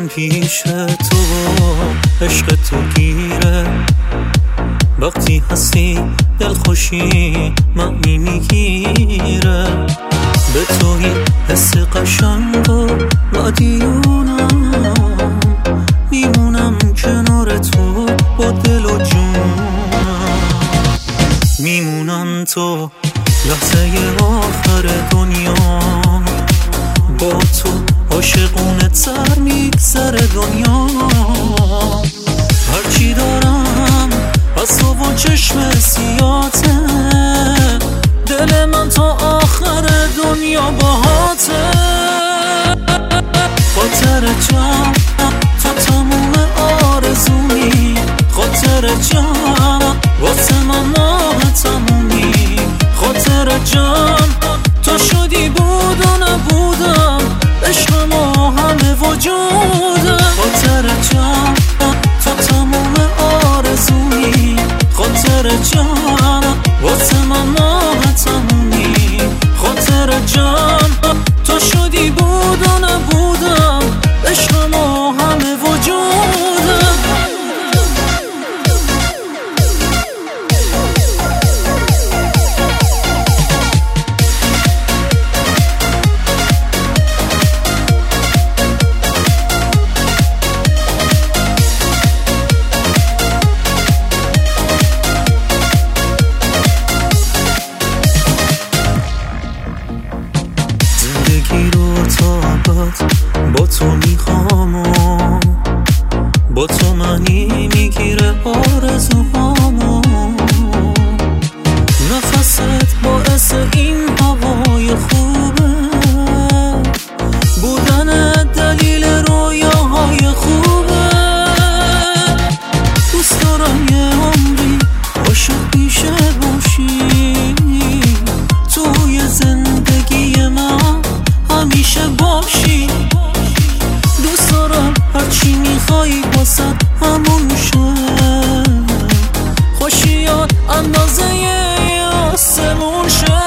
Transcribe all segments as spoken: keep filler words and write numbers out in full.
من پیش تو عشق تو گیره، وقتی هستی دلخوشی معنی میگیره، به توی حس قشنگ و مدیونم، میمونم کنار تو با دل و جونم، میمونم تو لحظه آخر دنیا، با تو عاشقونه تر میگذره دنیا، هرچی دارم از تو و چشم سیاته، دل من تا آخر دنیا باهاته، خاطر جان تا تموم آرزومی، خاطر جان واسه من ماه تمومی، خاطر جان تو شدی بود و نبودم، عشق ما همه وجودم، خاطر جان تا تموم آرزومی، خاطر جان واسه من ماه تمومی، خاطر جان تو شدی بود و نبودم، عشق ما همه وجودم. زندگی رو تا ابد با تو میخوام و با تو معنی میگیره آرزوهامو، نفست باعث این هوای خوبه، بودن دلیل رویاهای خوبه، دوست دارم یه عمری عاشق پیشه باشی، توی زندگی من همیشه باشی، دوست دارم هرچی میخوایی باسد همون شه، خوشیات اندازه آسمون شه،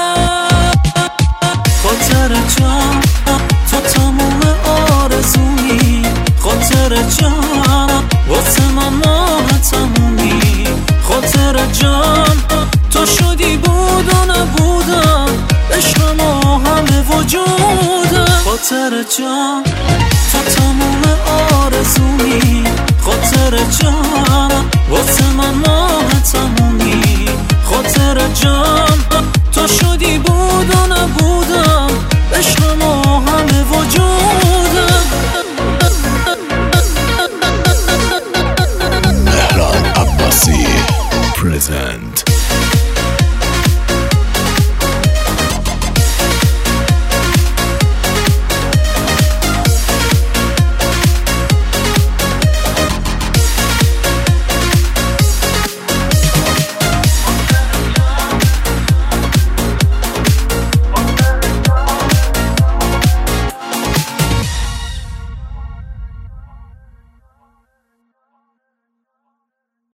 خاطر جان تا تموم آرزومی، خاطر جان واسه من ماه تمومی، خاطر جان تو شدی بود و نبودم، عشق ما همه وجودم، خاطر جان تا تموم آرزومی، خاطر جان واسه من ماه تمومی، خاطر جان تو شدی